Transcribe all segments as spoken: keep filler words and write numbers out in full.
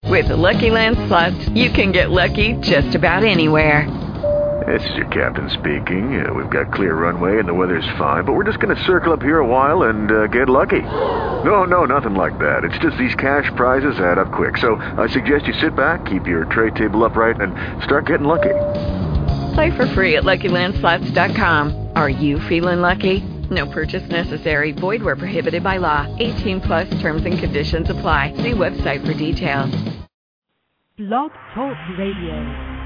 With the Lucky Land Slots, you can get lucky just about anywhere. This is your captain speaking. Uh, we've got clear runway and the weather's fine, but we're just going to circle up here a while and uh, get lucky. No, no, nothing like that. It's just these cash prizes add up quick. So I suggest you sit back, keep your tray table upright, and start getting lucky. Play for free at Lucky Land Slots dot com. Are you feeling lucky? No purchase necessary. Void where prohibited by law. eighteen plus terms and conditions apply. See website for details. Blog Talk Radio.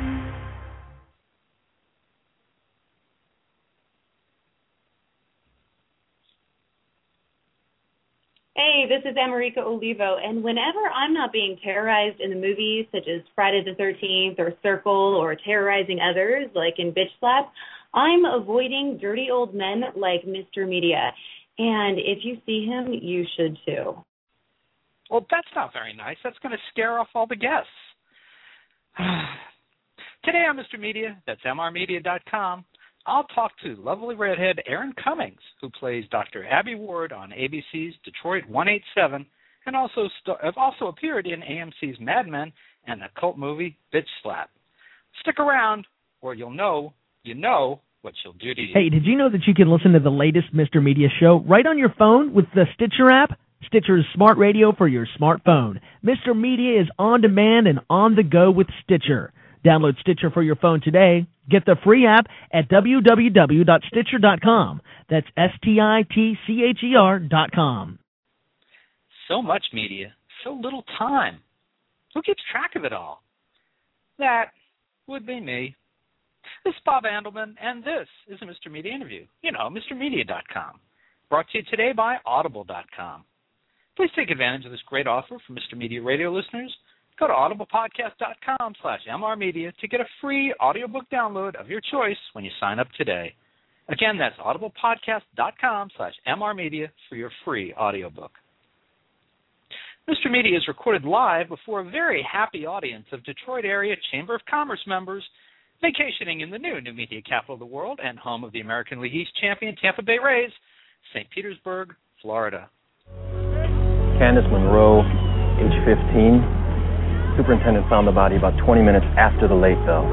Hey, this is America Olivo, and whenever I'm not being terrorized in the movies such as Friday the thirteenth or Circle or terrorizing others like in Bitch Slap, I'm avoiding dirty old men like Mister Media. And if you see him, you should too. Well, that's not very nice. That's going to scare off all the guests. Today on Mister Media, that's M R media dot com, I'll talk to lovely redhead Erin Cummings, who plays Doctor Abby Ward on A B C's Detroit one eighty-seven, and also st- have also appeared in A M C's Mad Men and the cult movie Bitch Slap. Stick around, or you'll know, you know what she'll do to you. Hey, did you know that you can listen to the latest Mister Media show right on your phone with the Stitcher app? Stitcher's smart radio for your smartphone. Mister Media is on demand and on the go with Stitcher. Download Stitcher for your phone today. Get the free app at w w w dot stitcher dot com. That's S T I T C H E R dot com. So much media, so little time. Who keeps track of it all? That would be me. This is Bob Andelman, and this is a Mister Media interview. You know, Mister Media dot com. Brought to you today by audible dot com. Please take advantage of this great offer for Mister Media radio listeners. Go to audible podcast dot com slash M R media to get a free audiobook download of your choice when you sign up today. Again, that's audible podcast dot com slash M R media for your free audiobook. Mister Media is recorded live before a very happy audience of Detroit area Chamber of Commerce members vacationing in the new new media capital of the world and home of the American League East champion Tampa Bay Rays, Saint Petersburg, Florida. Candace Monroe, age fifteen. Superintendent found the body about twenty minutes after the late bell.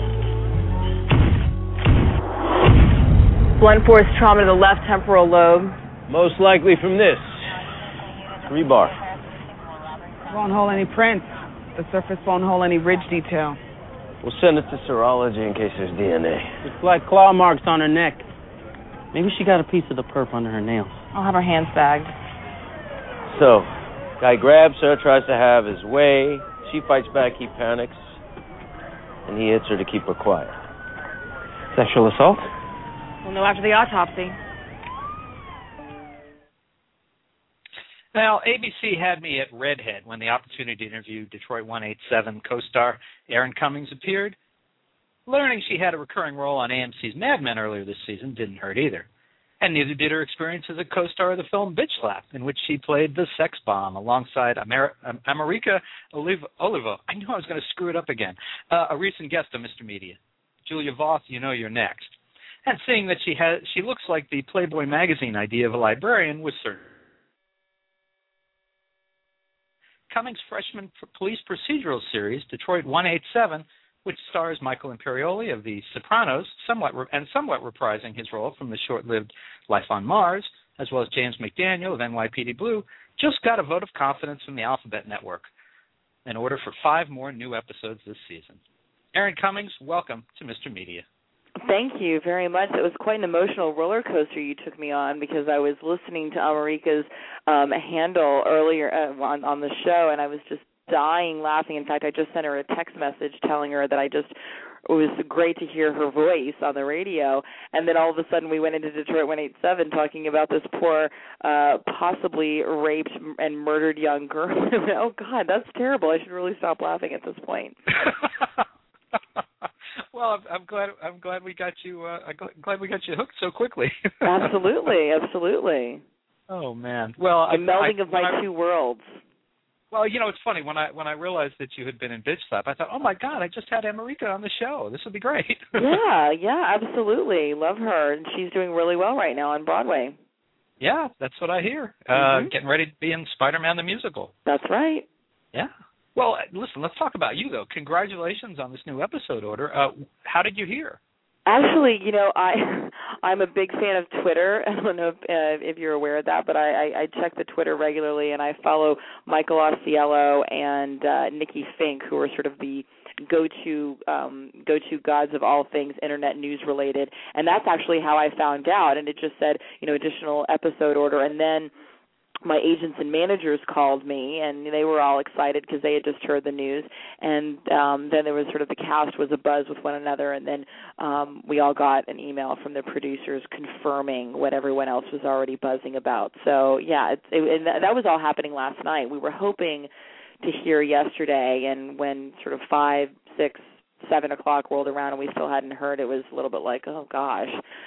Blunt force trauma to the left temporal lobe. Most likely from this. Rebar. Won't hold any prints. The surface won't hold any ridge detail. We'll send it to serology in case there's D N A. It's like claw marks on her neck. Maybe she got a piece of the perp under her nails. I'll have her hands bagged. So, guy grabs her, tries to have his way. She fights back, he panics, and he hits her to keep her quiet. Sexual assault? We'll know after the autopsy. Now, A B C had me at Redhead when the opportunity to interview Detroit one eighty-seven co-star Erin Cummings appeared. Learning she had a recurring role on A M C's Mad Men earlier this season didn't hurt either. And neither did her experience as a co-star of the film Bitch Slap, in which she played the sex bomb alongside Amer- America Olivo. Olivo. I knew I was going to screw it up again. Uh, a recent guest on Mister Media. Julia Voth, you know you're next. And seeing that she has, she looks like the Playboy magazine idea of a librarian was certain. Cummings' freshman police procedural series, Detroit one eighty-seven, which stars Michael Imperioli of The Sopranos, somewhat re- and somewhat reprising his role from the short-lived Life on Mars, as well as James McDaniel of N Y P D Blue, just got a vote of confidence from the Alphabet Network in order for five more new episodes this season. Erin Cummings, welcome to Mister Media. Thank you very much. It was quite an emotional roller coaster you took me on because I was listening to America's um, handle earlier uh, on, on the show, and I was just dying laughing. In fact, I just sent her a text message telling her that I just it was great to hear her voice on the radio, and then all of a sudden we went into Detroit one eighty-seven talking about this poor, uh, possibly raped and murdered young girl. Oh, God, that's terrible. I should really stop laughing at this point. Well, I'm, I'm glad. I'm glad we got you. Uh, I'm glad we got you hooked so quickly. Absolutely, absolutely. Oh man. Well, the I, melding I, of my I, two worlds. Well, you know, it's funny when I when I realized that you had been in Bitch Slap, I thought, oh my God, I just had America on the show. This would be great. yeah, yeah, absolutely. Love her, and she's doing really well right now on Broadway. Yeah, that's what I hear. Mm-hmm. Uh, getting ready to be in Spider-Man the musical. That's right. Yeah. Well, listen, let's talk about you, though. Congratulations on this new episode order. Uh, how did you hear? Actually, you know, I, I'm a big fan of Twitter. I don't know if, uh, if you're aware of that, but I, I, I check the Twitter regularly, and I follow Michael Ausiello and uh, Nikki Fink, who are sort of the go-to um, go-to gods of all things internet news related. And that's actually how I found out. And it just said, you know, additional episode order. And then my agents and managers called me, and they were all excited because they had just heard the news. And um, then there was sort of the cast was abuzz with one another, and then um, we all got an email from the producers confirming what everyone else was already buzzing about. So, yeah, it, it, and that was all happening last night. We were hoping to hear yesterday, and when sort of five, six, seven o'clock rolled around and we still hadn't heard, it was a little bit like, oh, gosh.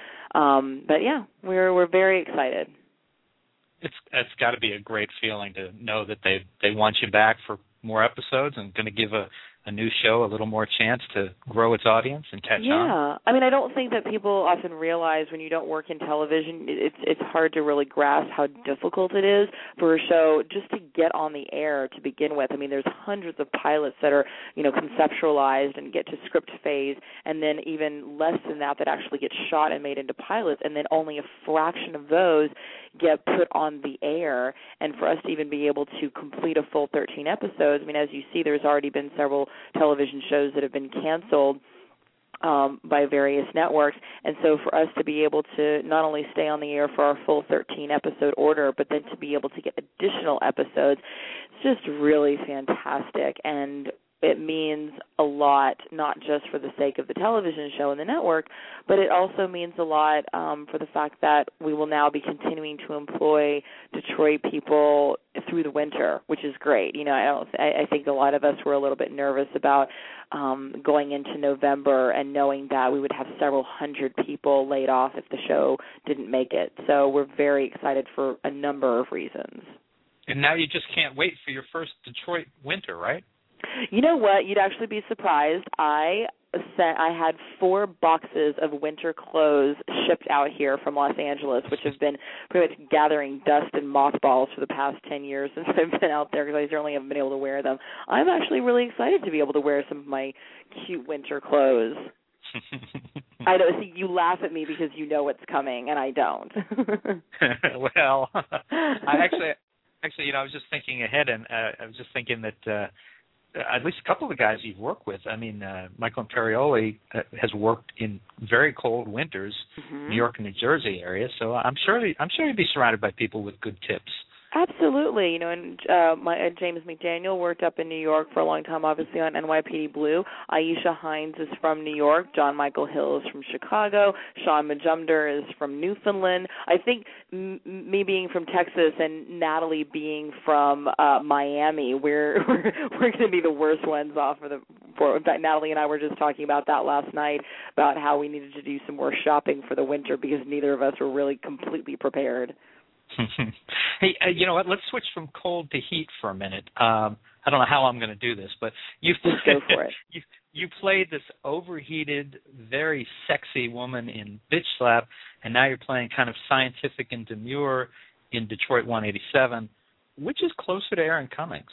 Um, but, yeah, we're we're very excited. It's it's got to be a great feeling to know that they they want you back for more episodes and going to give a, a new show a little more chance to grow its audience and catch yeah. on. Yeah, I mean, I don't think that people often realize when you don't work in television, it's it's hard to really grasp how difficult it is for a show just to get on the air to begin with. I mean, there's hundreds of pilots that are, you know, conceptualized and get to script phase, and then even less than that that actually get shot and made into pilots, and then only a fraction of those get put on the air. And for us to even be able to complete a full thirteen episodes, I mean, as you see, there's already been several television shows that have been canceled um, by various networks. And so for us to be able to not only stay on the air for our full thirteen episode order, but then to be able to get additional episodes, it's just really fantastic. And it means a lot, not just for the sake of the television show and the network, but it also means a lot um, for the fact that we will now be continuing to employ Detroit people through the winter, which is great. You know, I, don't, I, I think a lot of us were a little bit nervous about um, going into November and knowing that we would have several hundred people laid off if the show didn't make it. So we're very excited for a number of reasons. And now you just can't wait for your first Detroit winter, right? You know what? You'd actually be surprised. I sent, I had four boxes of winter clothes shipped out here from Los Angeles, which have been pretty much gathering dust and mothballs for the past ten years since I've been out there because I certainly haven't been able to wear them. I'm actually really excited to be able to wear some of my cute winter clothes. I know. See, you laugh at me because you know what's coming, and I don't. Well, I actually, actually, you know, I was just thinking ahead, and uh, I was just thinking that. Uh, at least a couple of the guys you've worked with. I mean, uh, Michael Imperioli uh, has worked in very cold winters, mm-hmm. New York and New Jersey area. So I'm sure I'm sure you'd be surrounded by people with good tips. Absolutely. You know, and uh, my, uh, James McDaniel worked up in New York for a long time, obviously, on N Y P D Blue. Aisha Hines is from New York. John Michael Hill is from Chicago. Sean Majumder is from Newfoundland. I think m- me being from Texas and Natalie being from uh, Miami, we're we're, we're going to be the worst ones off for the. For, in fact, Natalie and I were just talking about that last night, about how we needed to do some more shopping for the winter because neither of us were really completely prepared. Hey, uh, you know what? Let's switch from cold to heat for a minute. Um, I don't know how I'm going to do this, but you go for it. you, you played this overheated, very sexy woman in Bitch Slap, and now you're playing kind of scientific and demure in Detroit one eighty-seven. Which is closer to Erin Cummings?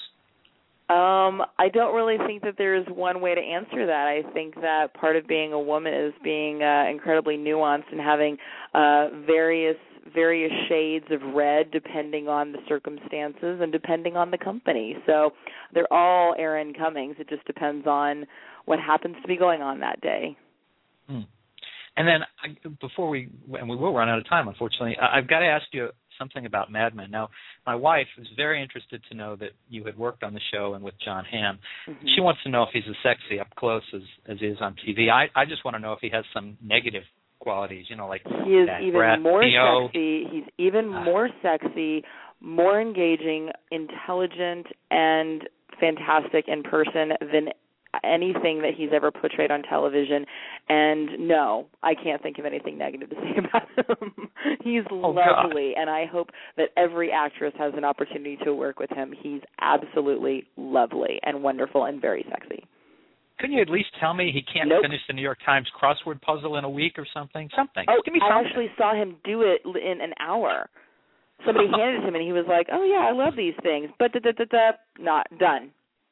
Um, I don't really think that there's one way to answer that. I think that part of being a woman is being uh, incredibly nuanced and having uh, various various shades of red depending on the circumstances and depending on the company. So they're all Erin Cummings. It just depends on what happens to be going on that day. Hmm. And then I, before we, and we will run out of time, unfortunately, I've got to ask you something about Mad Men. Now, my wife is very interested to know that you had worked on the show and with John Hamm. Mm-hmm. She wants to know if he's as sexy up close as, as he is on T V. I, I just want to know if he has some negative qualities, you know, like he is that even breath, more P O sexy. He's even uh, more sexy, more engaging, intelligent, and fantastic in person than anything that he's ever portrayed on television. And no, I can't think of anything negative to say about him. He's oh, lovely, God. And I hope that every actress has an opportunity to work with him. He's absolutely lovely and wonderful and very sexy. Couldn't you at least tell me he can't nope. finish the New York Times crossword puzzle in a week or something? Something. Oh, Give me I something. actually saw him do it in an hour. Somebody handed him, and he was like, "Oh yeah, I love these things," but da da da da, not done.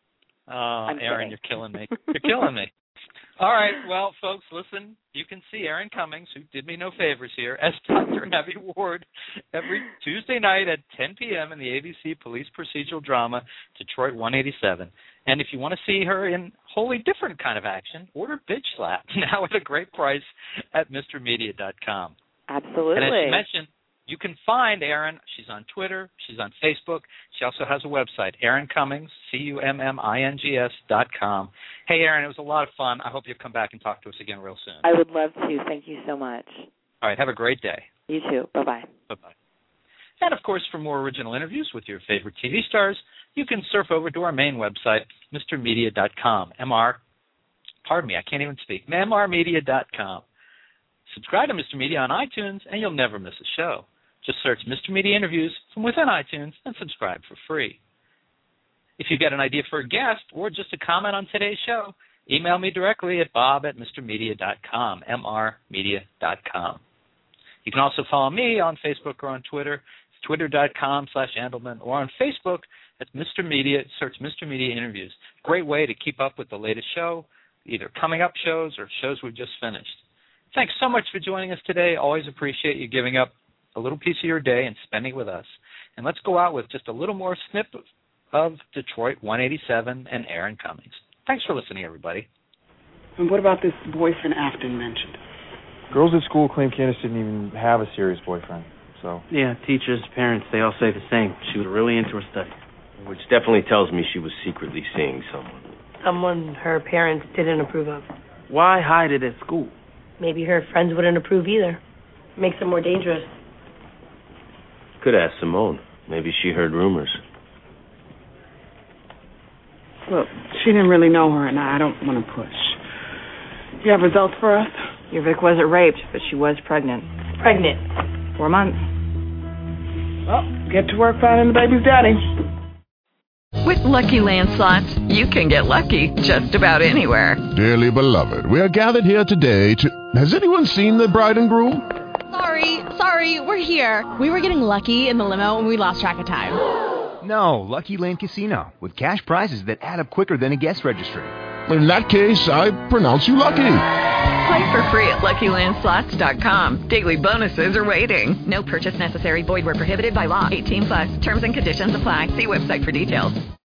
Oh, I'm Aaron, kidding. you're killing me. You're killing me. All right, well, folks, listen, you can see Aaron Cummings, who did me no favors here, as Doctor Abby Ward every Tuesday night at ten p.m. in the A B C police procedural drama, Detroit one eighty-seven. And if you want to see her in wholly different kind of action, order Bitch Slap, now at a great price at Mr Media dot com. Absolutely. And as you mentioned, you can find Erin. She's on Twitter. She's on Facebook. She also has a website, Erin Cummings, C U M M I N G S dot com. Hey, Erin, it was a lot of fun. I hope you'll come back and talk to us again real soon. I would love to. Thank you so much. All right, have a great day. You too. Bye-bye. Bye-bye. And, of course, for more original interviews with your favorite T V stars, you can surf over to our main website, Mr Media dot com. M R, pardon me, I can't even speak, M R Media dot com. Subscribe to Mister Media on iTunes, and you'll never miss a show. Just search Mister Media Interviews from within iTunes and subscribe for free. If you get an idea for a guest or just a comment on today's show, email me directly at bob at Mr Media dot com, M R Media dot com. You can also follow me on Facebook or on Twitter, twitter dot com slash Andelman, or on Facebook at Mister Media, search Mister Media Interviews. Great way to keep up with the latest show, either coming up shows or shows we've just finished. Thanks so much for joining us today. Always appreciate you giving up a little piece of your day and spending it with us. And let's go out with just a little more snip of Detroit one eighty-seven and Aaron Cummings. Thanks for listening, everybody. And what about this boyfriend Afton mentioned? Girls at school claim Candace didn't even have a serious boyfriend, so... Yeah, teachers, parents, they all say the same. She was really into her study. Which definitely tells me she was secretly seeing someone. Someone her parents didn't approve of. Why hide it at school? Maybe her friends wouldn't approve either. Makes it more dangerous. Could ask Simone. Maybe she heard rumors. Look, she didn't really know her, and I don't want to push. You have results for us? Your Vic wasn't raped, but she was pregnant. Pregnant. Four months. Well, get to work finding the baby's daddy. With Lucky Land Slots, you can get lucky just about anywhere. Dearly beloved, we are gathered here today to... Has anyone seen the bride and groom? Sorry, sorry, we're here. We were getting lucky in the limo and we lost track of time. No, Lucky Land Casino, with cash prizes that add up quicker than a guest registry. In that case, I pronounce you lucky. Play for free at Lucky Land Slots dot com. Daily bonuses are waiting. No purchase necessary. Void where prohibited by law. eighteen plus. Terms and conditions apply. See website for details.